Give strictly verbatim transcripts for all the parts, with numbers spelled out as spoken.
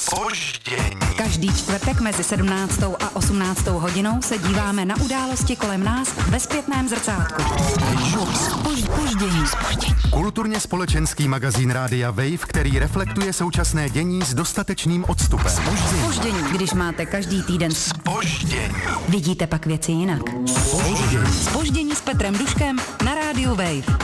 Zpoždění. Každý čtvrtek mezi sedmnáctou a osmnáctou hodinou se díváme na události kolem nás ve zpětném zrcátku. Zpoždění. Kulturně společenský magazín Rádia Wave, který reflektuje současné dění s dostatečným odstupem. Zpoždění. Když máte každý týden Zpoždění. vidíte pak věci jinak. Zpoždění. Zpoždění s Petrem Duškem na Rádiu Wave.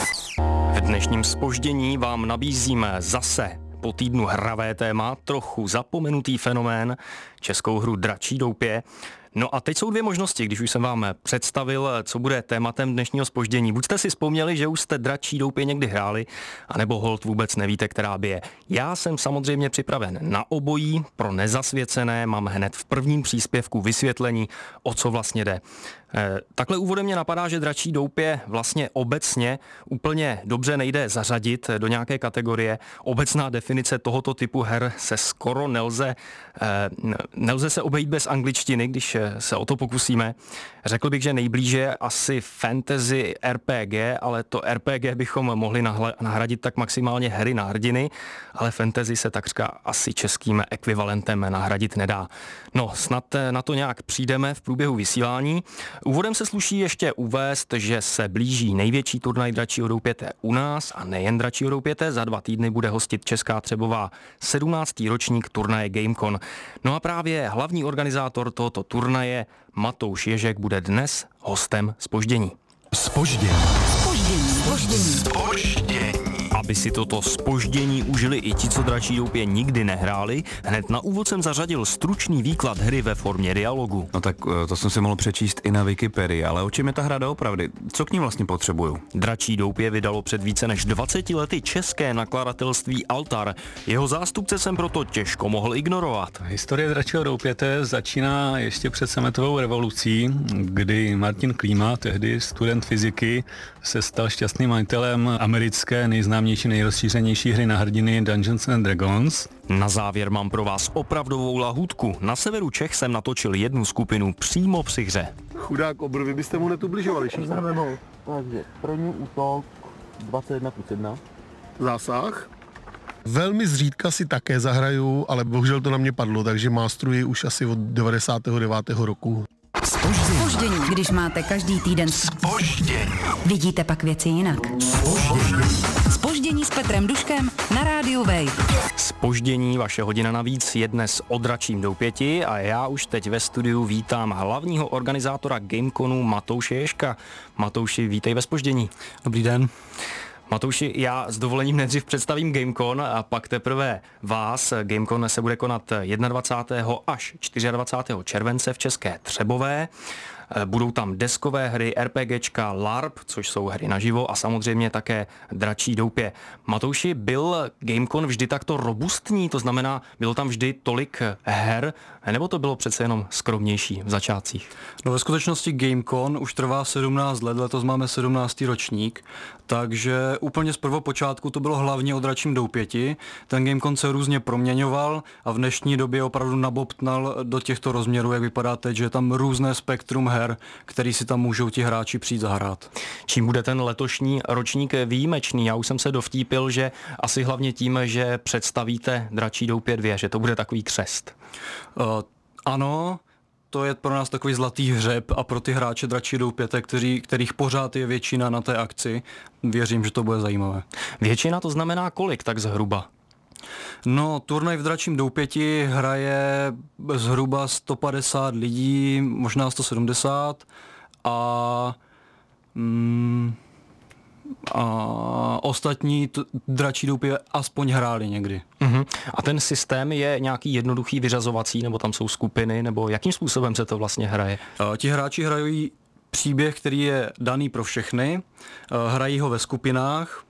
V dnešním zpoždění vám nabízíme zase po týdnu hravé téma, trochu zapomenutý fenomén, českou hru Dračí doupě. No a teď jsou dvě možnosti, když už jsem vám představil, co bude tématem dnešního zpoždění. Buď jste si vzpomněli, že už jste Dračí doupě někdy hráli, anebo holt vůbec nevíte, která by je. Já jsem samozřejmě připraven na obojí, pro nezasvěcené mám hned v prvním příspěvku vysvětlení, o co vlastně jde. E, takhle úvodem mě napadá, že Dračí doupě vlastně obecně úplně dobře nejde zařadit do nějaké kategorie. Obecná definice tohoto typu her se skoro nelze, e, nelze se obejít bez angličtiny, když se o to pokusíme. Řekl bych, že nejblíže asi fantasy R P G, ale to R P G bychom mohli nahradit tak maximálně hry na hrdiny, ale fantasy se takřka asi českým ekvivalentem nahradit nedá. No, snad na to nějak přijdeme v průběhu vysílání. Úvodem se sluší ještě uvést, že se blíží největší turnaj Dračího doupěte u nás a nejen Dračího doupěte, za dva týdny bude hostit Česká Třebová sedmnáctý ročník turnaje GameCon. No a právě hlavní organizátor tohoto turnaje Matouš Ježek bude dnes hostem zpoždění. Zpoždění. Zpoždění. Zpoždění. Zpoždění. Aby si toto zpoždění užili i ti, co Dračí doupě nikdy nehráli, hned na úvod jsem zařadil stručný výklad hry ve formě dialogu. No tak to jsem si mohl přečíst i na Wikipedii, ale o čem je ta hra doopravdy? Co k ní vlastně potřebuju? Dračí doupě vydalo před více než dvaceti lety české nakladatelství Altar. Jeho zástupce jsem proto těžko mohl ignorovat. Historie Dračího doupěte začíná ještě před sametovou revolucí, kdy Martin Klíma, tehdy student fyziky, se stal šťastným majitelem americké nejznámější, nejrozšířenější hry na hrdiny Dungeons and Dragons. Na závěr mám pro vás opravdovou lahůdku. Na severu Čech jsem natočil jednu skupinu přímo při hře. Chudák obr, vy byste mu netubližovali všichni. Takže první útok dvacet jedna plus jedna. Zásah. Velmi zřídka si také zahraju, ale bohužel to na mě padlo, takže mástruji už asi od devadesátého devátého roku. Zpoždění. Zpoždění. Když máte každý týden Zpoždění. vidíte pak věci jinak. Zpoždění. Zpoždění s Petrem Duškem na Rádiu Wave. Zpoždění, vaše hodina navíc, je dnes o Dračím doupěti a já už teď ve studiu vítám hlavního organizátora GameConu Matouše Ježka. Matouši, vítej ve zpoždění. Dobrý den. Matouši, já s dovolením nejdřív představím GameCon a pak teprve vás. GameCon se bude konat dvacátého prvního až dvacátého čtvrtého července v České Třebové. Budou tam deskové hry, RPGčka, LARP, což jsou hry naživo a samozřejmě také Dračí doupě. Matouši, byl GameCon vždy takto robustní, to znamená, bylo tam vždy tolik her, nebo to bylo přece jenom skromnější v začátcích? No ve skutečnosti GameCon už trvá sedmnáct let, letos máme sedmnáctý ročník, takže úplně z prvopočátku to bylo hlavně o Dračím doupěti. Ten GameCon se různě proměňoval a v dnešní době opravdu nabobtnal do těchto rozměrů, jak vypadá teď, že je tam různé spektrum her, který si tam můžou ti hráči přijít zahrát. Čím bude ten letošní ročník výjimečný? Já už jsem se dovtípil, že asi hlavně tím, že představíte Dračí doupě dva, že to bude takový křest. Uh, ano, to je pro nás takový zlatý hřeb a pro ty hráče Dračí doupěte, kteří, kterých pořád je většina na té akci, věřím, že to bude zajímavé. Většina to znamená kolik, tak zhruba? No, turnaj v Dračím doupěti hraje zhruba sto padesát lidí, možná sto sedmdesát a, mm, a ostatní t- Dračí doupě aspoň hráli někdy. Uh-huh. A ten systém je nějaký jednoduchý vyřazovací, nebo tam jsou skupiny, nebo jakým způsobem se to vlastně hraje? A ti hráči hrají příběh, který je daný pro všechny, hrají ho ve skupinách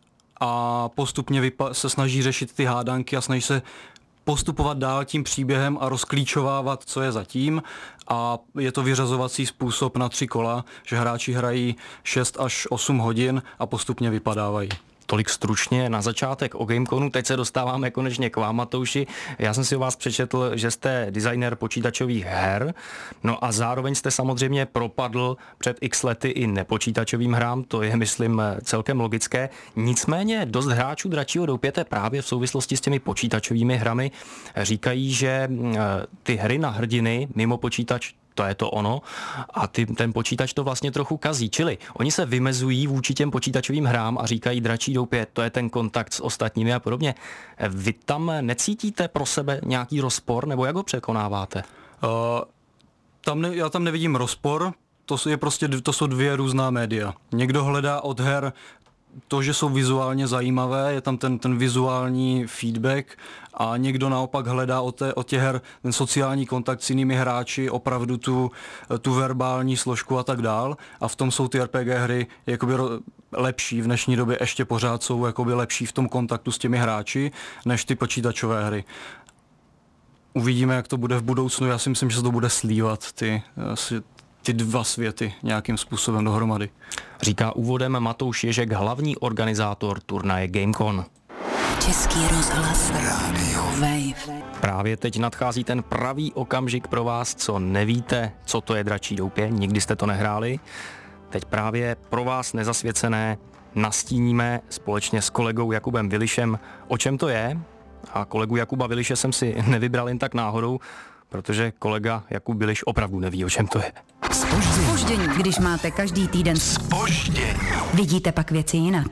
a postupně vypa- se snaží řešit ty hádanky a snaží se postupovat dál tím příběhem a rozklíčovávat, co je zatím. A je to vyřazovací způsob na tři kola, že hráči hrají šest až osm hodin a postupně vypadávají. Tolik stručně na začátek o Gameconu, teď se dostáváme konečně k vám, Matouši. Já jsem si o vás přečetl, že jste designer počítačových her, no a zároveň jste samozřejmě propadl před x lety i nepočítačovým hrám, to je, myslím, celkem logické. Nicméně dost hráčů Dračího doupěte právě v souvislosti s těmi počítačovými hrami říkají, že ty hry na hrdiny mimo počítač, to je to ono, a ty, ten počítač to vlastně trochu kazí. Čili oni se vymezují vůči těm počítačovým hrám a říkají Dračí doupět, to je ten kontakt s ostatními a podobně. Vy tam necítíte pro sebe nějaký rozpor, nebo jak ho překonáváte? Uh, tam ne, já tam nevidím rozpor, to je prostě, to jsou dvě různá média. Někdo hledá od her to, že jsou vizuálně zajímavé, je tam ten, ten vizuální feedback a někdo naopak hledá od, té, od těch her ten sociální kontakt s jinými hráči, opravdu tu, tu verbální složku a tak dál a v tom jsou ty R P G hry jakoby lepší, v dnešní době ještě pořád jsou jakoby lepší v tom kontaktu s těmi hráči, než ty počítačové hry. Uvidíme, jak to bude v budoucnu, já si myslím, že se to bude slívat, ty, ty dva světy nějakým způsobem dohromady. Říká úvodem Matouš Ježek, hlavní organizátor turnaje Gamecon. Český rozhlas Rádio Wave. Právě teď nadchází ten pravý okamžik pro vás, co nevíte, co to je Dračí doupě, nikdy jste to nehráli. Teď právě pro vás nezasvěcené nastíníme společně s kolegou Jakubem Vilišem, o čem to je. A kolegu Jakuba Viliše jsem si nevybral jen tak náhodou, protože kolega Jakub Viliš opravdu neví, o čem to je. Zpoždění. Zpoždění, když máte každý týden Zpoždění. Vidíte pak věci jinak.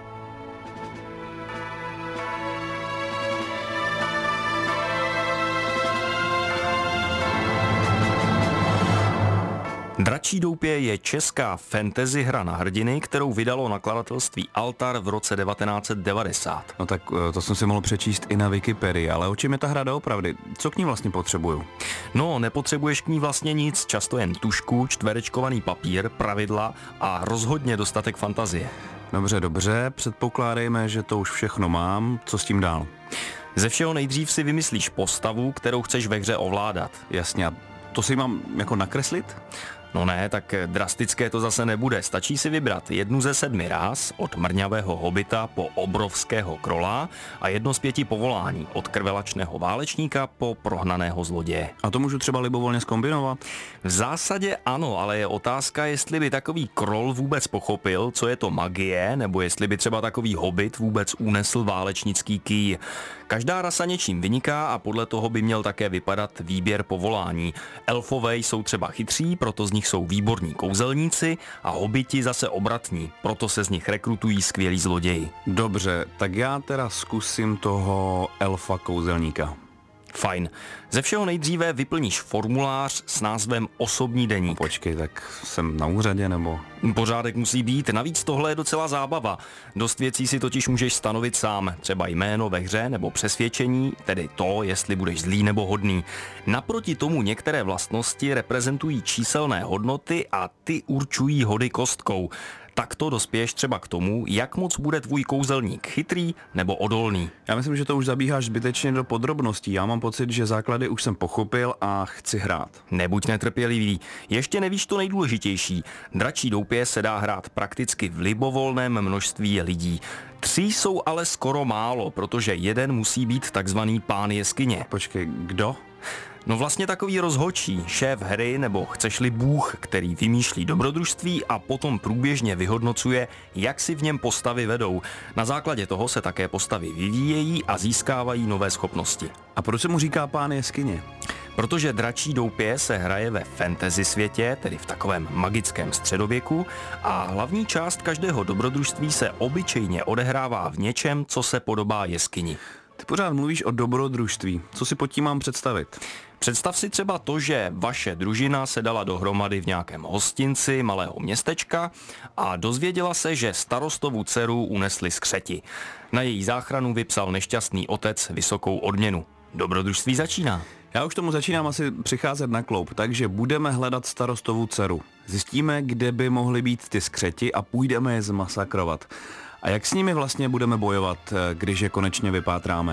Dračí doupě je česká fantasy hra na hrdiny, kterou vydalo nakladatelství Altar v roce devatenáct set devadesát. No tak to jsem si mohl přečíst i na Wikipedii, ale o čem je ta hra doopravdy? Co k ní vlastně potřebuju? No, nepotřebuješ k ní vlastně nic, často jen tušku, čtverečkovaný papír, pravidla a rozhodně dostatek fantazie. Dobře, dobře, předpokládejme, že to už všechno mám, co s tím dál? Ze všeho nejdřív si vymyslíš postavu, kterou chceš ve hře ovládat. Jasně, a to si mám jako nakreslit? No ne, tak drastické to zase nebude. Stačí si vybrat jednu ze sedmi ráz, od mrňavého hobita po obrovského krola a jedno z pěti povolání, od krvelačného válečníka po prohnaného zloděje. A to můžu třeba libovolně zkombinovat? V zásadě ano, ale je otázka, jestli by takový krol vůbec pochopil, co je to magie, nebo jestli by třeba takový hobit vůbec unesl válečnický kýj. Každá rasa něčím vyniká a podle toho by měl také vypadat výběr povolání. Elfové jsou třeba chytří, proto z nich jsou výborní kouzelníci a hobiti zase obratní, proto se z nich rekrutují skvělí zloději. Dobře, tak já teda zkusím toho elfa kouzelníka. Fajn. Ze všeho nejdříve vyplníš formulář s názvem Osobní deník. No počkej, tak jsem na úřadě nebo? Pořádek musí být, navíc tohle je docela zábava. Dost věcí si totiž můžeš stanovit sám, třeba jméno ve hře nebo přesvědčení, tedy to, jestli budeš zlý nebo hodný. Naproti tomu některé vlastnosti reprezentují číselné hodnoty a ty určují hody kostkou. Takto dospěješ třeba k tomu, jak moc bude tvůj kouzelník chytrý nebo odolný. Já myslím, že to už zabíháš zbytečně do podrobností. Já mám pocit, že základy už jsem pochopil a chci hrát. Nebuď netrpělivý. Ještě nevíš to nejdůležitější. Dračí doupě se dá hrát prakticky v libovolném množství lidí. Tři jsou ale skoro málo, protože jeden musí být takzvaný pán jeskyně. Počkej, kdo? No vlastně takový rozhodčí, šéf hry nebo chceš-li bůh, který vymýšlí dobrodružství a potom průběžně vyhodnocuje, jak si v něm postavy vedou. Na základě toho se také postavy vyvíjejí a získávají nové schopnosti. A proč se mu říká pán jeskyně? Protože Dračí doupě se hraje ve fantasy světě, tedy v takovém magickém středověku, a hlavní část každého dobrodružství se obyčejně odehrává v něčem, co se podobá jeskyni. Ty pořád mluvíš o dobrodružství. Co si pod tím mám představit? Představ si třeba to, že vaše družina se dala dohromady v nějakém hostinci malého městečka a dozvěděla se, že starostovu dceru unesli skřeti. Na její záchranu vypsal nešťastný otec vysokou odměnu. Dobrodružství začíná. Já už tomu začínám asi přicházet na kloub, takže budeme hledat starostovu dceru. Zjistíme, kde by mohly být ty skřeti a půjdeme je zmasakrovat. A jak s nimi vlastně budeme bojovat, když je konečně vypátráme?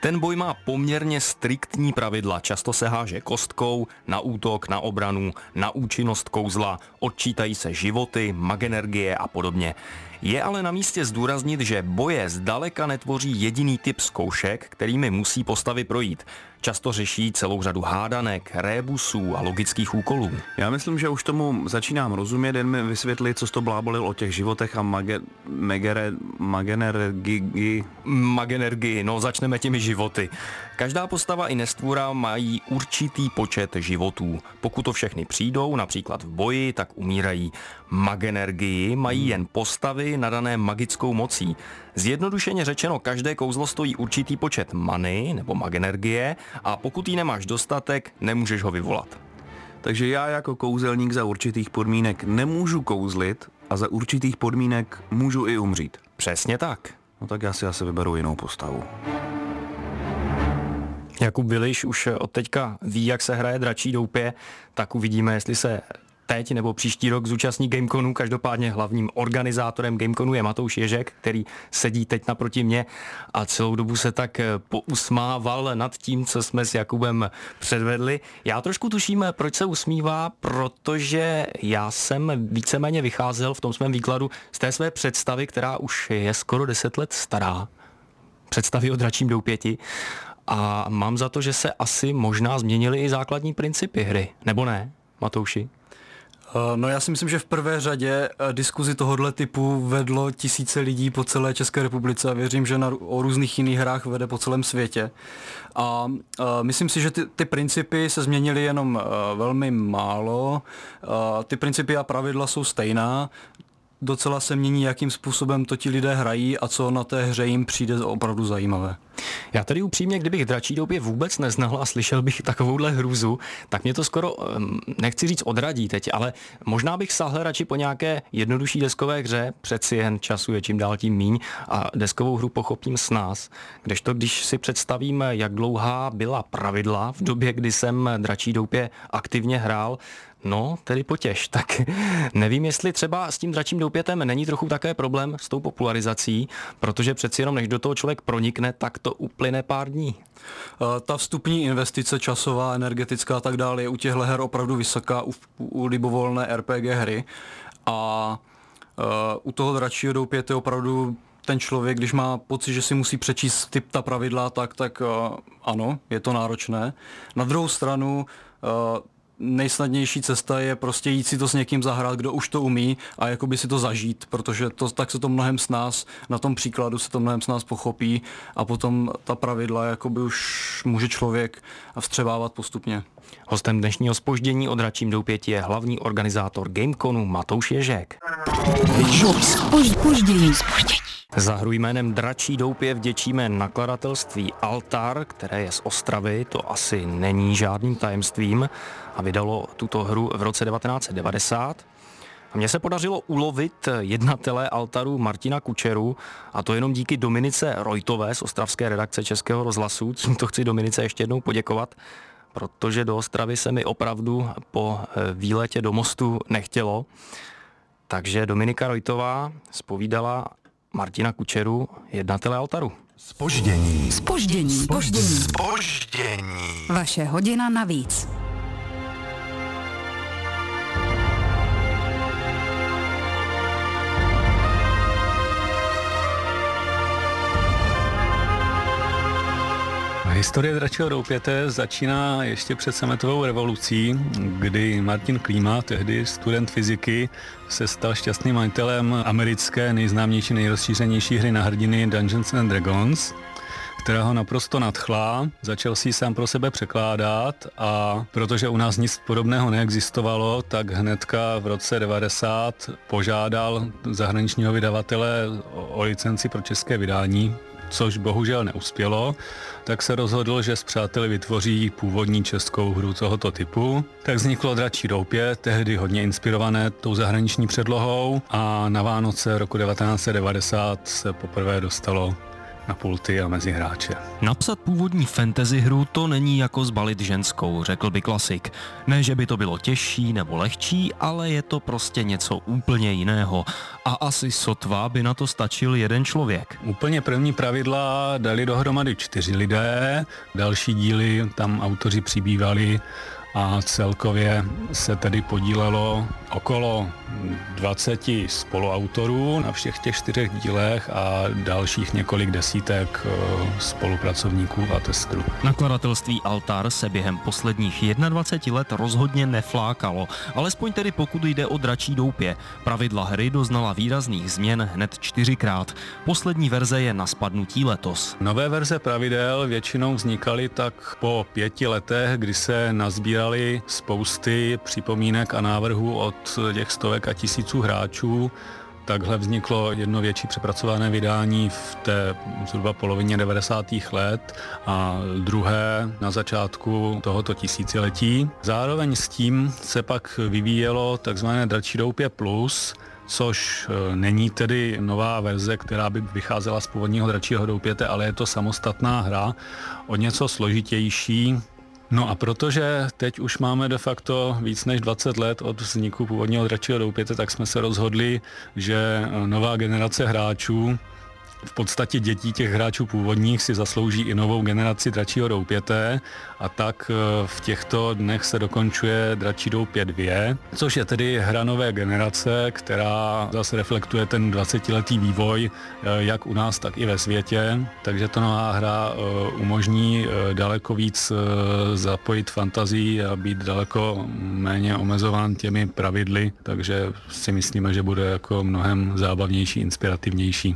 Ten boj má poměrně striktní pravidla, často se háže kostkou, na útok, na obranu, na účinnost kouzla, odčítají se životy, magenergie a podobně. Je ale na místě zdůraznit, že boje zdaleka netvoří jediný typ zkoušek, kterými musí postavy projít. Často řeší celou řadu hádanek, rébusů a logických úkolů. Já myslím, že už tomu začínám rozumět, jen mi vysvětlit, co jsi to blábolil o těch životech a mage, megere, magenergii. Magenergii, no začneme těmi životy. Každá postava i nestvůra mají určitý počet životů. Pokud to všechny přijdou, například v boji, tak umírají. Magenergii mají jen postavy nadané magickou mocí. Zjednodušeně řečeno, každé kouzlo stojí určitý počet many nebo magenergie a pokud jí nemáš dostatek, nemůžeš ho vyvolat. Takže já jako kouzelník za určitých podmínek nemůžu kouzlit a za určitých podmínek můžu i umřít. Přesně tak. No tak já si asi vyberu jinou postavu. Jakub Biliš už od teďka ví, jak se hraje Dračí doupě, tak uvidíme, jestli se teď nebo příští rok zúčastní Gameconu. Každopádně hlavním organizátorem Gameconu je Matouš Ježek, který sedí teď naproti mě a celou dobu se tak pousmával nad tím, co jsme s Jakubem předvedli. Já trošku tuším, proč se usmívá, protože já jsem víceméně vycházel v tom svém výkladu z té své představy, která už je skoro deset let stará. Představy o Dračím doupěti. A mám za to, že se asi možná změnily i základní principy hry. Nebo ne, Matouši? No já si myslím, že v prvé řadě diskuzi tohohle typu vedlo tisíce lidí po celé České republice a věřím, že na, o různých jiných hrách vede po celém světě. A, a myslím si, že ty, ty principy se změnily jenom velmi málo. A ty principy a pravidla jsou stejná. Docela se mění, jakým způsobem to ti lidé hrají a co na té hře jim přijde opravdu zajímavé. Já tedy upřímně, kdybych Dračí doupě vůbec neznal a slyšel bych takovouhle hrůzu, tak mě to skoro, nechci říct odradí teď, ale možná bych sáhl radši po nějaké jednodušší deskové hře, přeci jen času je čím dál tím míň a deskovou hru pochopím s nás. Kdežto, když si představím, jak dlouhá byla pravidla v době, kdy jsem Dračí doupě aktivně hrál, no, tedy potěš. Tak nevím, jestli třeba s tím Dračím doupětem není trochu také problém s tou popularizací, protože přeci jenom než do toho člověk pronikne, tak to uplyne pár dní. Ta vstupní investice časová, energetická a tak dále je u těchto her opravdu vysoká, u, u libovolné R P G hry a uh, u toho Dračího doupěte opravdu ten člověk, když má pocit, že si musí přečíst typ ta pravidla, tak, tak uh, ano, je to náročné. Na druhou stranu uh, nejsnadnější cesta je prostě jít si to s někým zahrát, kdo už to umí a jakoby si to zažít, protože to, tak se to mnohem s nás, na tom příkladu se to mnohem s nás pochopí a potom ta pravidla jakoby už může člověk vstřebávat postupně. Hostem dnešního zpoždění o Dračím doupěti je hlavní organizátor Gameconu Matouš Ježek. Zpoždění. Za hru jménem Dračí doupě vděčíme nakladatelství Altar, které je z Ostravy, to asi není žádným tajemstvím a vydalo tuto hru v roce devatenáct set devadesát. Mně se podařilo ulovit jednatele Altaru Martina Kučeru a to jenom díky Dominice Rojtové z ostravské redakce Českého rozhlasu. Tímto chci Dominice ještě jednou poděkovat, protože do Ostravy se mi opravdu po výletě do Mostu nechtělo. Takže Dominika Rojtová zpovídala Martina Kučeru, jednatele Altaru. Zpoždění. Zpoždění. Zpoždění. Zpoždění. Vaše hodina navíc. Historie Dračího doupěte začíná ještě před sametovou revolucí, kdy Martin Klíma, tehdy student fyziky, se stal šťastným majitelem americké nejznámější, nejrozšířenější hry na hrdiny Dungeons and Dragons, která ho naprosto nadchla, začal si ji sám pro sebe překládat a protože u nás nic podobného neexistovalo, tak hnedka v roce devadesát požádal zahraničního vydavatele o licenci pro české vydání, což bohužel neuspělo, tak se rozhodl, že s přáteli vytvoří původní českou hru tohoto typu. Tak vzniklo Dračí doupě, tehdy hodně inspirované tou zahraniční předlohou a na Vánoce roku devatenáct set devadesát se poprvé dostalo na pulty a mezi hráče. Napsat původní fantasy hru to není jako zbalit ženskou, řekl by klasik. Ne, že by to bylo těžší nebo lehčí, ale je to prostě něco úplně jiného. A asi sotva by na to stačil jeden člověk. Úplně první pravidla dali dohromady čtyři lidé, další díly tam autoři přibývali a celkově se tedy podílelo okolo dvacet spoluautorů na všech těch čtyřech dílech a dalších několik desítek spolupracovníků a testů. Nakladatelství Altar se během posledních dvaceti jedna let rozhodně neflákalo, alespoň tedy pokud jde o Dračí doupě. Pravidla hry doznala výrazných změn hned čtyřikrát. Poslední verze je na spadnutí letos. Nové verze pravidel většinou vznikaly tak po pěti letech, kdy se nazbíraly spousty připomínek a návrhů od těch stovek a tisíců hráčů. Takhle vzniklo jedno větší přepracované vydání v té zhruba polovině devadesátých let a druhé na začátku tohoto tisíciletí. Zároveň s tím se pak vyvíjelo takzvané Dračí doupě plus, což není tedy nová verze, která by vycházela z původního Dračího doupěte, ale je to samostatná hra, o něco složitější. No a protože teď už máme de facto víc než dvacet let od vzniku původního Dračího doupěte, tak jsme se rozhodli, že nová generace hráčů, v podstatě dětí těch hráčů původních, si zaslouží i novou generaci Dračího doupěte a tak v těchto dnech se dokončuje Dračí doupě dva, což je tedy hra nové generace, která zase reflektuje ten dvacetiletý vývoj jak u nás, tak i ve světě. Takže ta nová hra umožní daleko víc zapojit fantazii a být daleko méně omezován těmi pravidly, takže si myslíme, že bude jako mnohem zábavnější, inspirativnější.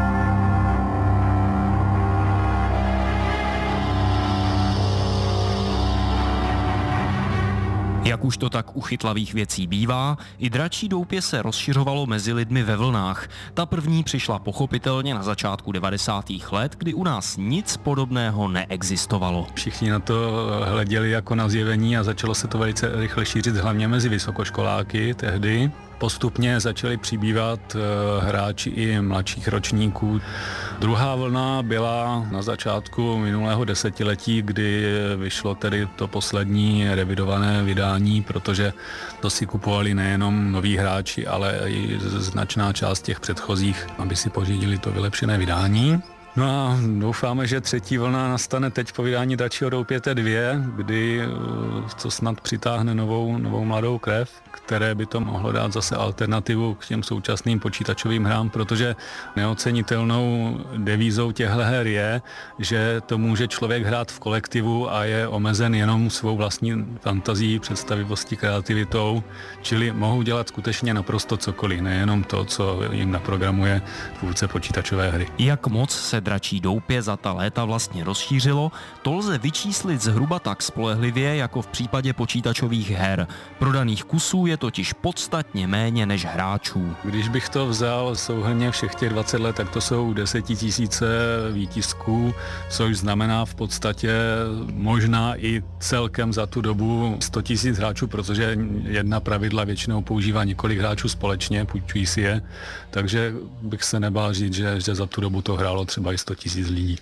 Jak už to tak u chytlavých věcí bývá, i Dračí doupě se rozšiřovalo mezi lidmi ve vlnách. Ta první přišla pochopitelně na začátku devadesátých let, kdy u nás nic podobného neexistovalo. Všichni na to hleděli jako na zjevení a začalo se to velice rychle šířit, hlavně mezi vysokoškoláky tehdy. Postupně začali přibývat hráči i mladších ročníků. Druhá vlna byla na začátku minulého desetiletí, kdy vyšlo tedy to poslední revidované vydání, protože to si kupovali nejenom noví hráči, ale i značná část těch předchozích, aby si pořídili to vylepšené vydání. No a doufáme, že třetí vlna nastane teď po vydání Dračího doupěte dva, kdy to snad přitáhne novou, novou mladou krev, které by to mohlo dát zase alternativu k těm současným počítačovým hrám, protože neocenitelnou devízou těchto her je, že to může člověk hrát v kolektivu a je omezen jenom svou vlastní fantazií, představivostí, kreativitou, čili mohou dělat skutečně naprosto cokoliv, nejenom to, co jim naprogramuje tvůrce počítačové hry. Jak moc se Dračí doupě za ta léta vlastně rozšířilo, to lze vyčíslit zhruba tak spolehlivě jako v případě počítačových her. Prodaných kusů je totiž podstatně méně než hráčů. Když bych to vzal souhrnně všech těch dvacet let, tak to jsou desetitisíce výtisků, což znamená v podstatě možná i celkem za tu dobu sto tisíc hráčů, protože jedna pravidla většinou používá několik hráčů společně, půjčují si je, takže bych se nebál říct, že, že za tu dobu to hrálo třeba i sto tisíc lidí.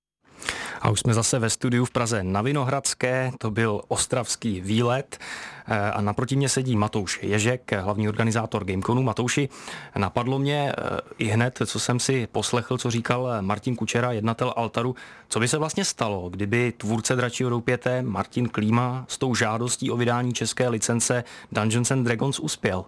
A už jsme zase ve studiu v Praze na Vinohradské, to byl ostravský výlet a naproti mě sedí Matouš Ježek, hlavní organizátor Gameconu. Matouši, napadlo mě i hned, co jsem si poslechl, co říkal Martin Kučera, jednatel Altaru, co by se vlastně stalo, kdyby tvůrce Dračího doupěte Martin Klíma s tou žádostí o vydání české licence Dungeons and Dragons uspěl?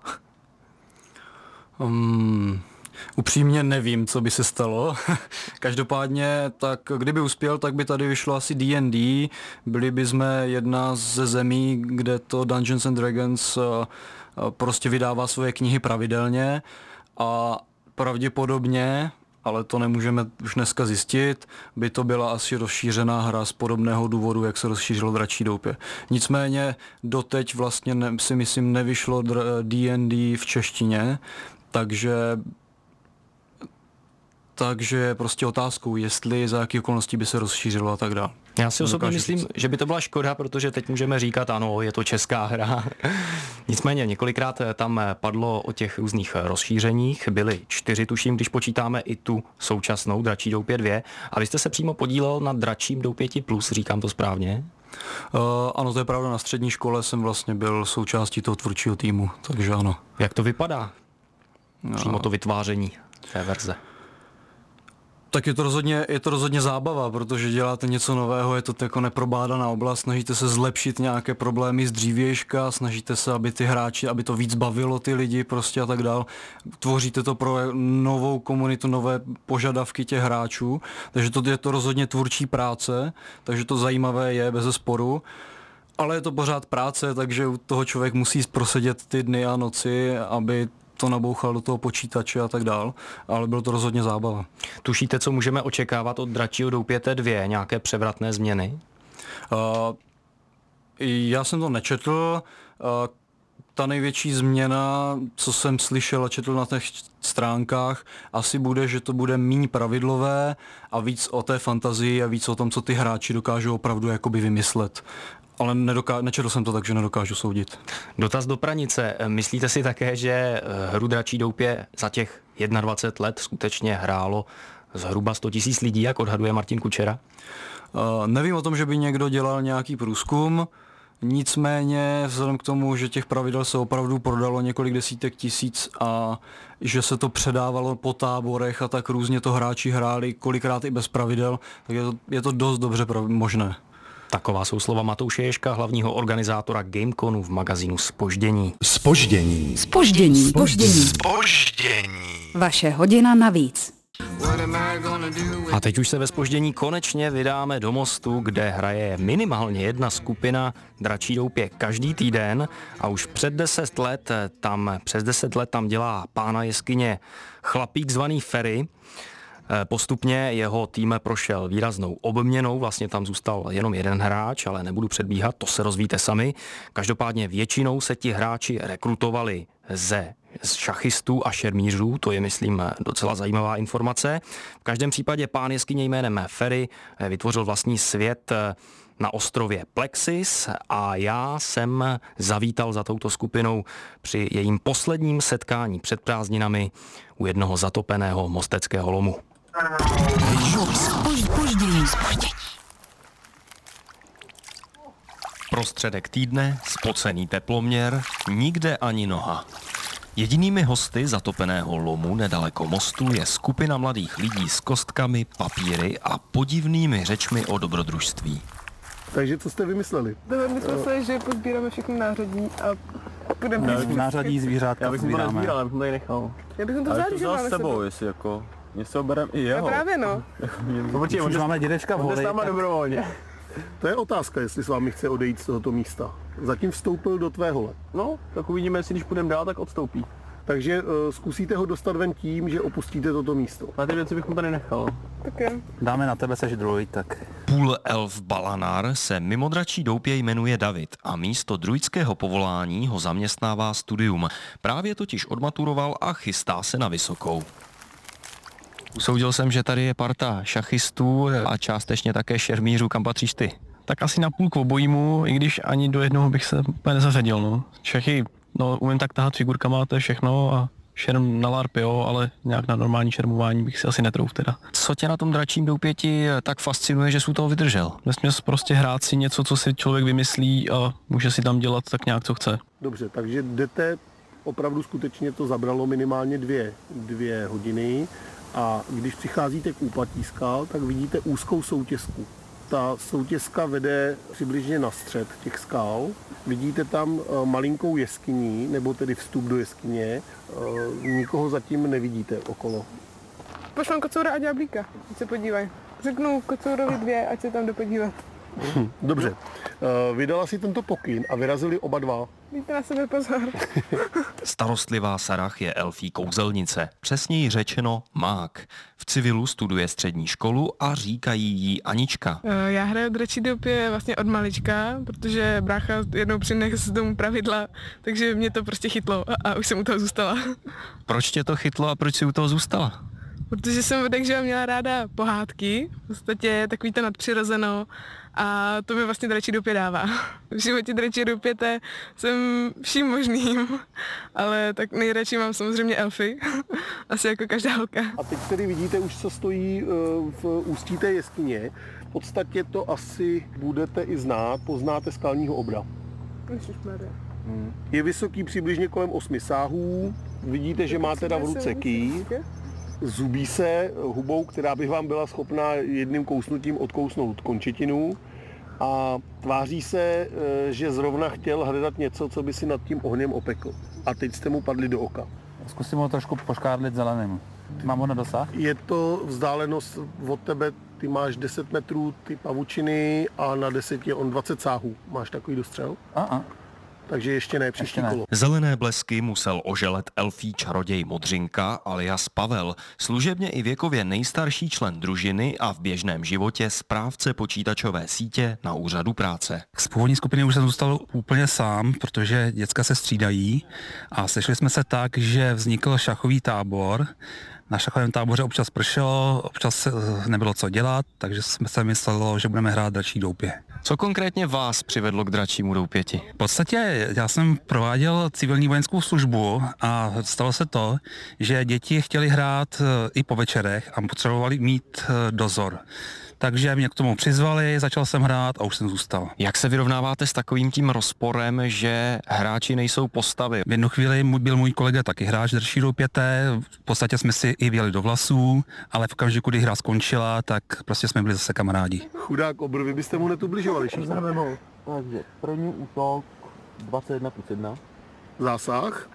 Um... Upřímně nevím, co by se stalo. Každopádně, tak kdyby uspěl, tak by tady vyšlo asi D and D. Byli by jsme jedna ze zemí, kde to Dungeons and Dragons prostě vydává svoje knihy pravidelně a pravděpodobně, ale to nemůžeme už dneska zjistit, by to byla asi rozšířená hra z podobného důvodu, jak se rozšířilo Dračí doupě. Nicméně doteď vlastně ne, si myslím nevyšlo D and D v češtině, takže takže je prostě otázkou, jestli za jaký okolností by se rozšířilo a tak dále. Já si osobně Nedokážu myslím, říct. že by to byla škoda, protože teď můžeme říkat, ano, je to česká hra. Nicméně několikrát tam padlo o těch různých rozšířeních, byly čtyři, tuším, když počítáme i tu současnou Dračí doupě dvě. A vy jste se přímo podílel na Dračím doupěti plus, říkám to správně? Uh, ano, to je pravda, na střední škole jsem vlastně byl součástí toho tvůrčího týmu, takže ano. Jak to vypadá? No. Přímo to vytváření té verze. Tak je to rozhodně, je to rozhodně zábava, protože děláte něco nového, je to jako neprobádaná oblast, snažíte se zlepšit nějaké problémy z dřívějška, snažíte se, aby ty hráči, aby to víc bavilo ty lidi prostě a tak dál. Tvoříte to pro novou komunitu, nové požadavky těch hráčů, takže to je to rozhodně tvůrčí práce, takže to zajímavé je bezesporu. Ale je to pořád práce, takže u toho člověk musí prosedět ty dny a noci, aby to nabouchal do toho počítače a tak dál, ale bylo to rozhodně zábava. Tušíte, co můžeme očekávat od Dračího doupěte dvě? Nějaké převratné změny? Uh, já jsem to nečetl. Uh, ta největší změna, co jsem slyšel a četl na těch stránkách, asi bude, že to bude míň pravidlové a víc o té fantazii a víc o tom, co ty hráči dokážou opravdu jakoby vymyslet. Ale nedoká- nečetl jsem to, takže nedokážu soudit. Dotaz do pranice. Myslíte si také, že hru Dračí doupě za těch dvacet jedna let skutečně hrálo zhruba sto tisíc lidí, jak odhaduje Martin Kučera? Uh, nevím o tom, že by někdo dělal nějaký průzkum, nicméně vzhledem k tomu, že těch pravidel se opravdu prodalo několik desítek tisíc a že se to předávalo po táborech a tak různě to hráči hráli, kolikrát i bez pravidel, tak je to, je to dost dobře prav- možné. Taková jsou slova Matouše Ježka, hlavního organizátora Gameconu v magazínu Zpoždění. Zpoždění. Zpoždění. Zpoždění. Zpoždění. Vaše hodina navíc. A teď už se ve Zpoždění konečně vydáme do Mostu, kde hraje minimálně jedna skupina Dračí doupě každý týden a už před deset let tam, přes deset let tam dělá pána jeskyně chlapík zvaný Ferry. Postupně jeho tým prošel výraznou obměnou, vlastně tam zůstal jenom jeden hráč, ale nebudu předbíhat, to se rozvíte sami. Každopádně většinou se ti hráči rekrutovali ze z šachistů a šermířů, to je, myslím, docela zajímavá informace. V každém případě pán jeskyně jménem Ferry vytvořil vlastní svět na ostrově Plexis a já jsem zavítal za touto skupinou při jejím posledním setkání před prázdninami u jednoho zatopeného mosteckého lomu. Zpoždění. Zpoždění. Prostředek týdne, spocený teploměr, nikde ani noha. Jedinými hosty zatopeného lomu nedaleko mostu je skupina mladých lidí s kostkami, papíry a podivnými řečmi o dobrodružství. Takže co jste vymysleli? To my jsme se, že pozbíráme všechny nářadí a budeme... Ne, nářadí zvířátka Já bych to sbíráme. nezbíral, já bych to tady nechal. Já bych to Ale vzal, to že vzal máme s sebou, jestli jako... Mě se oberem i No jeho. právě no. No, počkej, Už máme dědečka v on jde holi. s náma dobrovolně. To je otázka, jestli s vámi chce odejít z tohoto místa. Zatím vstoupil do tvé hole. No, tak uvidíme, jestli když půjdeme dál, tak odstoupí. Takže uh, zkusíte ho dostat ven tím, že opustíte toto místo. Na ty věci bych mu tady nechal. Tak jo. Dáme na tebe, seš druid, tak... Půl elf Balanár se mimo Dračí doupě jmenuje David a místo druidského povolání ho zaměstnává studium. Právě totiž odmaturoval a chystá se na vysokou. Usoudil jsem, že tady je parta šachistů a částečně také šermířů, kam patříš ty. Tak asi na půl k obojímu, i když ani do jednoho bych se úplně nezařadil, no. Šachy, no umím tak tahat figurkama, to je všechno a šerm na larp, jo, ale nějak na normální šermování bych si asi netrouf teda. Co tě na tom Dračím doupěti tak fascinuje, že jsi u toho vydržel? Vesměs prostě hrát si něco, co si člověk vymyslí a může si tam dělat tak nějak, co chce. Dobře, takže jdete, opravdu skutečně to zabralo minimálně dvě, dvě hodiny a když přicházíte k úpatí skal, tak vidíte úzkou soutěsku. Ta soutěska vede přibližně na střed těch skal. Vidíte tam malinkou jeskyní, nebo tedy vstup do jeskyně. Nikoho zatím nevidíte okolo. Pošlám Kocoura a Ďáblíka, ať se podívají. Řeknu Kocourovi dvě, ať se tam jde podívat. Dobře, vydala si tento pokyn a vyrazili oba dva. Dejte na sebe pozor. Starostlivá Sarah je elfí kouzelnice, přesněji řečeno mák. V civilu studuje střední školu a říkají jí Anička. Já hraju Dračí doupě vlastně od malička, protože brácha jednou přinesl domů pravidla, takže mě to prostě chytlo a, a už jsem u toho zůstala. Proč tě to chytlo a proč jsi u toho zůstala? protože jsem takže měla ráda pohádky, v podstatě takový to nadpřirozeno a to mi vlastně dračí doupě dává. V životě dračí doupěte jsem vším možným, ale tak nejradši mám samozřejmě elfy, asi jako každá holka. A teď tedy vidíte už, co stojí v ústí té jeskyně. V podstatě to asi budete i znát, poznáte skalního obra. Hmm. Je vysoký přibližně kolem osmi sáhů, vidíte, že má teda v ruce kýj, zubí se hubou, která by vám byla schopná jedním kousnutím odkousnout končetinu a tváří se, že zrovna chtěl hledat něco, co by si nad tím ohněm opekl. A teď jste mu padli do oka. Zkusím ho trošku poškádlit zeleným. Mám ho na dosah? Je to vzdálenost od tebe, ty máš deset metrů, ty pavučiny a na deset je on dvacet sáhů. Máš takový dostřel? Aha. Takže ještě ne, příští kolo. Zelené blesky musel oželet elfí čaroděj Modřinka alias Pavel, služebně i věkově nejstarší člen družiny a v běžném životě správce počítačové sítě na úřadu práce. Z původní skupiny už jsem zůstal úplně sám, protože děcka se střídají a sešli jsme se tak, že vznikl šachový tábor. Na šachovém táboře občas pršelo, občas nebylo co dělat, takže jsme se mysleli, že budeme hrát dračí doupě. Co konkrétně vás přivedlo k dračímu doupěti? V podstatě já jsem prováděl civilní vojenskou službu a stalo se to, že děti chtěli hrát i po večerech a potřebovali mít dozor. Takže mě k tomu přizvali, začal jsem hrát a už jsem zůstal. Jak se vyrovnáváte s takovým tím rozporem, že hráči nejsou postavy? V jednu chvíli byl můj kolega taky hráč dračí doupěte, v podstatě jsme si i věli do vlasů, ale v okamžiku, kdy hra skončila, tak prostě jsme byli zase kamarádi. Chudák obr, vy byste mu netubližovali všichni. Takže první útok dvacet jedna plus jedna. Zásah.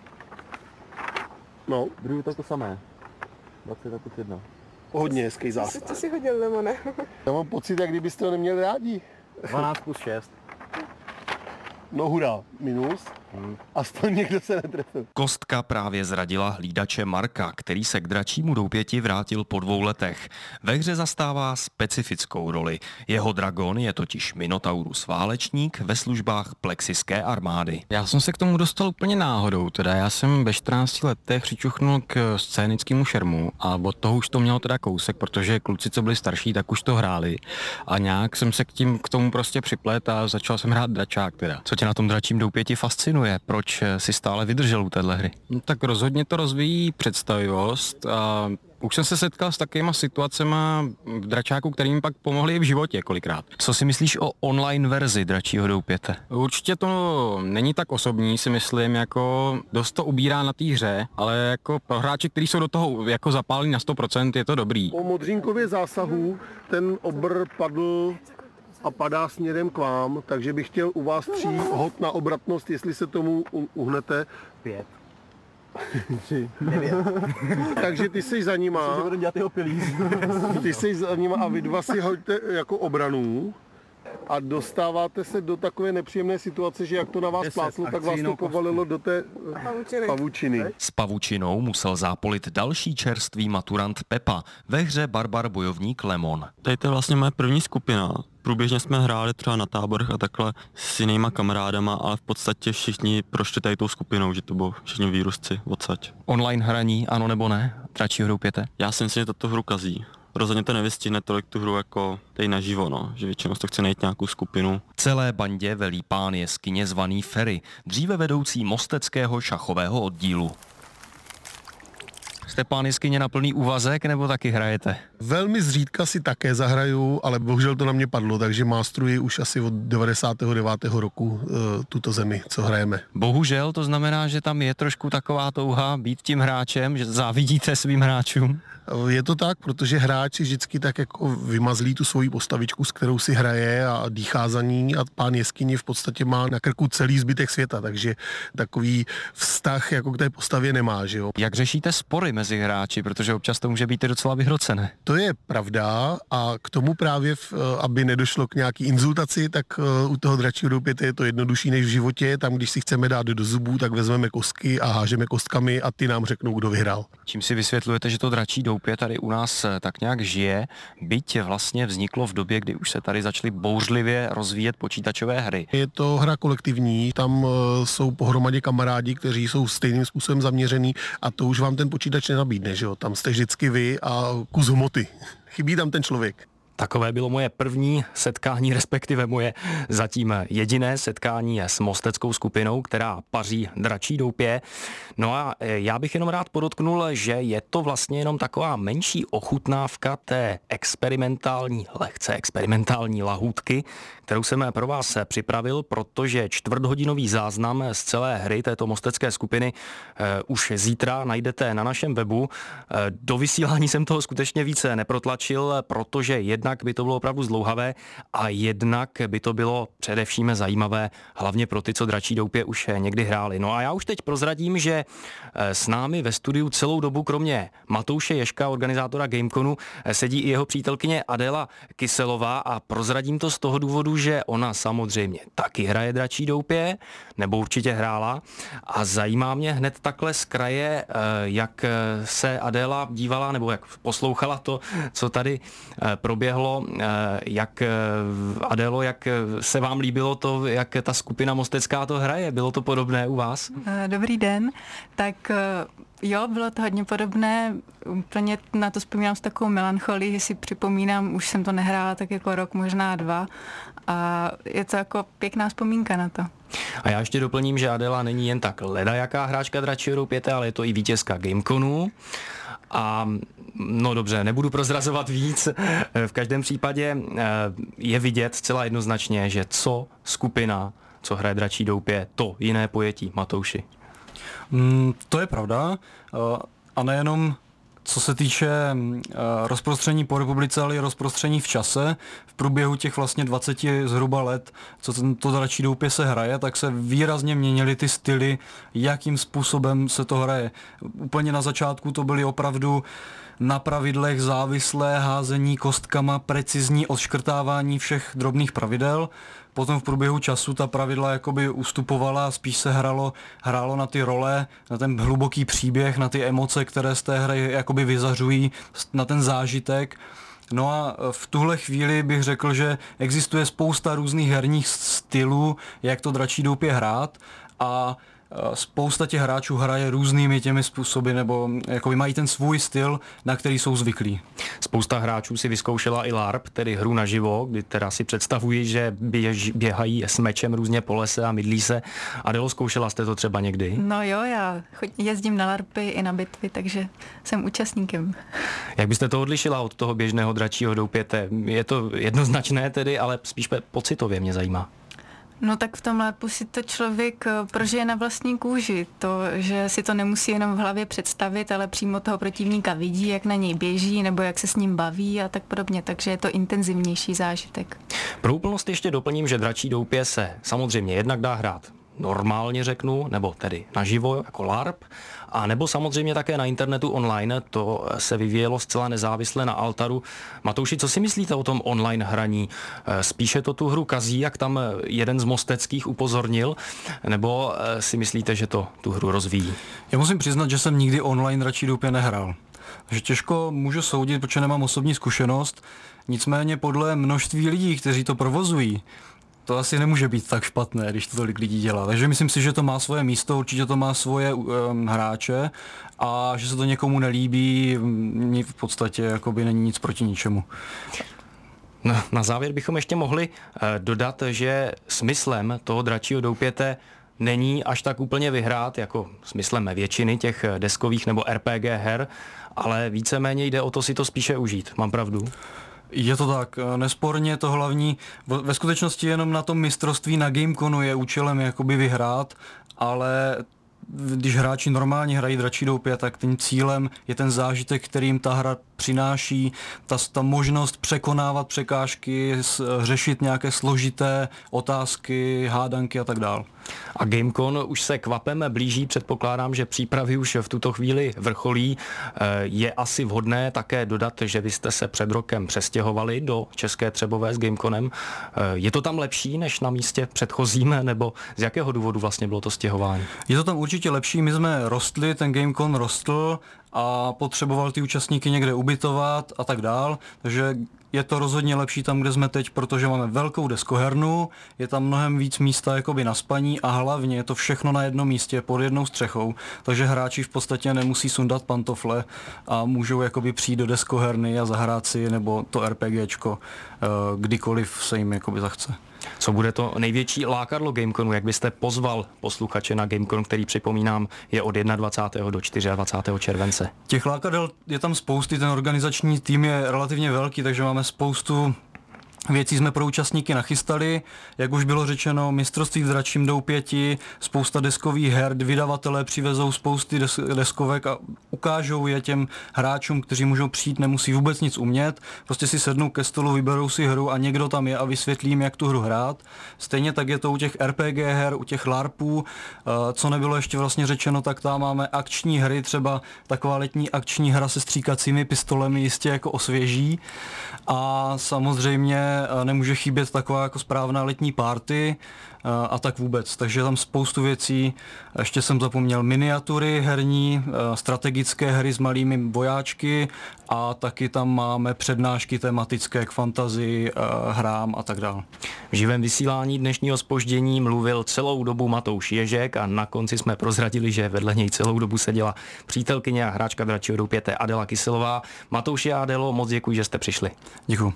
No. Druhý útok to samé. dvacet jedna plus jedna. Hodně hezký zásah. Co si hodil, Lemone? Já mám pocit, jak kdybyste ho neměli rádi. dvanáct plus šest. No hurá, minus. Hmm. Aspoň někdo se netrefil. Kostka právě zradila hlídače Marka, který se k dračímu doupěti vrátil po dvou letech. Ve hře zastává specifickou roli. Jeho dragon je totiž Minotaurus válečník ve službách plexiské armády. Já jsem se k tomu dostal úplně náhodou, teda já jsem ve čtrnácti letech přičuchnul k scénickému šermu a od toho už to mělo teda kousek, protože kluci, co byli starší, tak už to hráli a nějak jsem se k tím k tomu prostě připlet a začal jsem hrát dračák teda. Co tě na tom dračím doupěti fascinuje? Proč si stále vydržel u téhle hry? No, tak rozhodně to rozvíjí představivost a už jsem se setkal s takovýma situacema v dračáku, který mi pak pomohly i v životě kolikrát. Co si myslíš o online verzi dračího doupěte? Určitě to není tak osobní, si myslím, jako dost to ubírá na té hře, ale jako pro hráče, kteří jsou do toho jako zapálení na sto procent, je to dobrý. Po Modřínkově zásahu ten obr padl a padá směrem k vám, takže bych chtěl u vás tří hod na obratnost, jestli se tomu uhnete. Pět. Tři. Devět. Takže ty jsi za nima. Myslím, že budu dělat jeho pilíř. Ty jsi za nima a vy dva si hoďte jako obranu a dostáváte se do takové nepříjemné situace, že jak to na vás pláslo, tak vás to povalilo do té pavučiny. pavučiny. S pavučinou musel zápolit další čerstvý maturant Pepa ve hře Barbar bojovník Lemon. Tady to je vlastně moje první skupina. Průběžně jsme hráli třeba na táborech a takhle s jinýma kamarádama, ale v podstatě všichni prošli tady tou skupinou, že to bylo všichni výrůstci odsaď. Online hraní, ano nebo ne? Dračího doupěte? Já si myslím, že toto hru kazí. Rozhodně to nevystihne tolik tu hru jako tady naživo, no, že většinou to chce najít nějakou skupinu. Celé bandě velí pán jeskyně zvaný Ferry, dříve vedoucí mosteckého šachového oddílu. Jste pán jeskyně na plný úvazek nebo taky hrajete? Velmi zřídka si také zahraju, ale bohužel to na mě padlo, takže mástruji už asi od devadesátého devátého roku e, tuto zemi, co hrajeme. Bohužel to znamená, že tam je trošku taková touha být tím hráčem, že závidíte svým hráčům? Je to tak, protože hráč si vždycky tak jako vymazlí tu svoji postavičku, s kterou si hraje a dýchá za ní a pán jeskyně v podstatě má na krku celý zbytek světa, takže takový vztah jako k té postavě nemá, že jo. Jak řešíte spory mezi hráči, protože občas to může být docela vyhrocené? To je pravda a k tomu právě, aby nedošlo k nějaký inzultaci, tak u toho dračího doupěte je to jednodušší než v životě. Tam, když si chceme dát do zubů, tak vezmeme kostky a hážeme kostkami a ty nám řeknou, kdo vyhrál. Čím si vysvětlujete, že to dračí doupě tady u nás tak nějak žije, byť vlastně vzniklo v době, kdy už se tady začaly bouřlivě rozvíjet počítačové hry? Je to hra kolektivní, tam jsou pohromadě kamarádi, kteří jsou stejným způsobem zaměřený a to už vám ten počítač vlastně nabídne, že jo? Tam jste vždycky vy a kus hmoty. Chybí tam ten člověk. Takové bylo moje první setkání, respektive moje zatím jediné setkání s mosteckou skupinou, která paří dračí doupě. No a já bych jenom rád podotknul, že je to vlastně jenom taková menší ochutnávka té experimentální, lehce experimentální lahůdky, kterou jsem pro vás připravil, protože čtvrthodinový záznam z celé hry této mostecké skupiny eh, už zítra najdete na našem webu. Eh, do vysílání jsem toho skutečně více neprotlačil, protože jednak by to bylo opravdu zdlouhavé a jednak by to bylo především zajímavé, hlavně pro ty, co dračí doupě už někdy hráli. No a já už teď prozradím, že s námi ve studiu celou dobu, kromě Matouše Ježka, organizátora Gameconu, sedí i jeho přítelkyně Adéla Kyselová a prozradím to z toho důvodu, že ona samozřejmě taky hraje dračí doupě, nebo určitě hrála, a zajímá mě hned takhle z kraje, jak se Adéla dívala, nebo jak poslouchala to, co tady proběhlo, jak Adélo, jak se vám líbilo to, jak ta skupina mostecká to hraje, bylo to podobné u vás? Dobrý den, tak jo, bylo to hodně podobné, úplně na to vzpomínám s takovou melancholí, že si připomínám, už jsem to nehrála tak jako rok, možná dva, a je to jako pěkná vzpomínka na to. A já ještě doplním, že Adéla není jen tak ledajaká hráčka dračího doupěte, ale je to i vítězka Gameconu. A no dobře, nebudu prozrazovat víc. V každém případě je vidět zcela jednoznačně, že co skupina, co hraje dračí doupě, to jiné pojetí. Matouši. Mm, to je pravda. A nejenom co se týče uh, rozprostření po republice, ale i rozprostření v čase. V průběhu těch vlastně dvaceti zhruba let, co to dračí doupě se hraje, tak se výrazně měnily ty styly, jakým způsobem se to hraje. Úplně na začátku to byly opravdu na pravidlech závislé házení kostkama, precizní odškrtávání všech drobných pravidel. Potom v průběhu času ta pravidla jakoby ustupovala a spíš se hralo, hrálo na ty role, na ten hluboký příběh, na ty emoce, které z té hry jakoby vyzařují, na ten zážitek. No a v tuhle chvíli bych řekl, že existuje spousta různých herních stylů, jak to dračí doupě hrát, a spousta těch hráčů hraje různými těmi způsoby, nebo jakoby mají ten svůj styl, na který jsou zvyklí. Spousta hráčů si vyzkoušela i LARP, tedy hru naživo, kdy teda si představuji, že běž, běhají s mečem různě po lese a mydlí se. Adélo, zkoušela jste to třeba někdy? No jo, já jezdím na LARPy i na bitvy, takže jsem účastníkem. Jak byste to odlišila od toho běžného dračího doupěte? Je to jednoznačné tedy, ale spíš pocitově mě zajímá. No tak v tom LARPu si to člověk prožije na vlastní kůži. To, že si to nemusí jenom v hlavě představit, ale přímo toho protivníka vidí, jak na něj běží, nebo jak se s ním baví a tak podobně. Takže je to intenzivnější zážitek. Pro úplnost ještě doplním, že dračí doupě se samozřejmě jednak dá hrát normálně, řeknu, nebo tedy naživo jako LARP, a nebo samozřejmě také na internetu online. To se vyvíjelo zcela nezávisle na Altaru. Matouši, co si myslíte o tom online hraní? Spíše to tu hru kazí, jak tam jeden z mosteckých upozornil, nebo si myslíte, že to tu hru rozvíjí? Já musím přiznat, že jsem nikdy online dračí doupě nehrál. Takže těžko můžu soudit, protože nemám osobní zkušenost. Nicméně podle množství lidí, kteří to provozují, to asi nemůže být tak špatné, když to tolik lidí dělá. Takže myslím si, že to má svoje místo, určitě to má svoje um, hráče, a že se to někomu nelíbí, v podstatě jakoby není nic proti ničemu. No, na závěr bychom ještě mohli uh, dodat, že smyslem toho dračího doupěte není až tak úplně vyhrát, jako smyslem většiny těch deskových nebo R P G her, ale víceméně jde o to si to spíše užít. Mám pravdu? Je to tak, nesporně to hlavní, ve skutečnosti jenom na tom mistrovství na Gameconu je účelem jakoby vyhrát, ale když hráči normálně hrají dračí doupě, tak tím cílem je ten zážitek, kterým ta hra přináší, ta, ta možnost překonávat překážky, řešit nějaké složité otázky, hádanky a tak dál. A Gamecon už se kvapem blíží, předpokládám, že přípravy už v tuto chvíli vrcholí. Je asi vhodné také dodat, že vy jste se před rokem přestěhovali do České Třebové s Gameconem. Je to tam lepší než na místě předchozím, nebo z jakého důvodu vlastně bylo to stěhování? Je to tam určitě lepší, my jsme rostli, ten Gamecon rostl a potřeboval ty účastníky někde ubytovat a tak dál, takže je to rozhodně lepší tam, kde jsme teď, protože máme velkou deskohernu, je tam mnohem víc místa jakoby na spaní a hlavně je to všechno na jednom místě pod jednou střechou, takže hráči v podstatě nemusí sundat pantofle a můžou jakoby přijít do deskoherny a zahrát si nebo to RPGčko kdykoliv se jim jakoby zachce. Co bude to největší lákadlo Gameconu? Jak byste pozval posluchače na Gamecon, který připomínám je od dvacátého prvního do dvacátého čtvrtého července? Těch lákadel je tam spousty, ten organizační tým je relativně velký, takže máme spoustu věcí jsme pro účastníky nachystali, jak už bylo řečeno, mistrovství v dračím doupěti, spousta deskových her, vydavatelé přivezou spousty des- deskovek a ukážou je těm hráčům, kteří můžou přijít, nemusí vůbec nic umět, prostě si sednou ke stolu, vyberou si hru a někdo tam je a vysvětlí jim, jak tu hru hrát. Stejně tak je to u těch R P G her, u těch LARPů, co nebylo ještě vlastně řečeno, tak tam máme akční hry, třeba taková letní akční hra se stříkacími pistolemi jistě jako osvěží a samozřejmě nemůže chybět taková jako správná letní party a tak vůbec. Takže tam spoustu věcí. Ještě jsem zapomněl miniatury herní, strategické hry s malými vojáčky a taky tam máme přednášky tematické k fantazii, hrám a tak dále. V živém vysílání dnešního zpoždění mluvil celou dobu Matouš Ježek a na konci jsme prozradili, že vedle něj celou dobu seděla přítelkyně a hráčka dračího doupěte Adela Kyselová. Matouši a Adelo, moc děkuji, že jste přišli. Děkuji.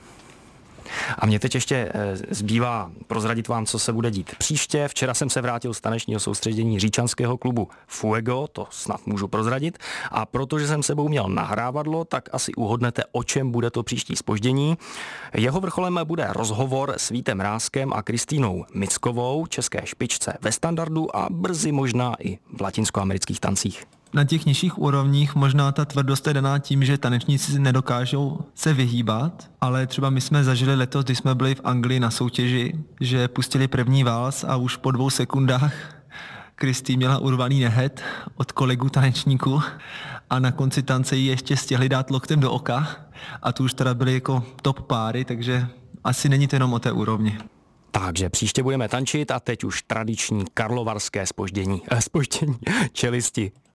A mě teď ještě zbývá prozradit vám, co se bude dít příště. Včera jsem se vrátil z tanečního soustředění říčanského klubu Fuego, to snad můžu prozradit. A protože jsem sebou měl nahrávadlo, tak asi uhodnete, o čem bude to příští zpoždění. Jeho vrcholem bude rozhovor s Vítem Mrázkem a Kristýnou Mickovou, české špičce ve standardu a brzy možná i v latinskoamerických tancích. Na těch nižších úrovních možná ta tvrdost je daná tím, že tanečníci nedokážou se vyhýbat, ale třeba my jsme zažili letos, když jsme byli v Anglii na soutěži, že pustili první váls a už po dvou sekundách Kristý měla urvaný nehet od kolegů tanečníků a na konci tance ji ještě stihli dát loktem do oka a tu už teda byly jako top páry, takže asi není to jenom o té úrovni. Takže příště budeme tančit a teď už tradiční karlovarské zpoždění, eh, zpoždění čelisti.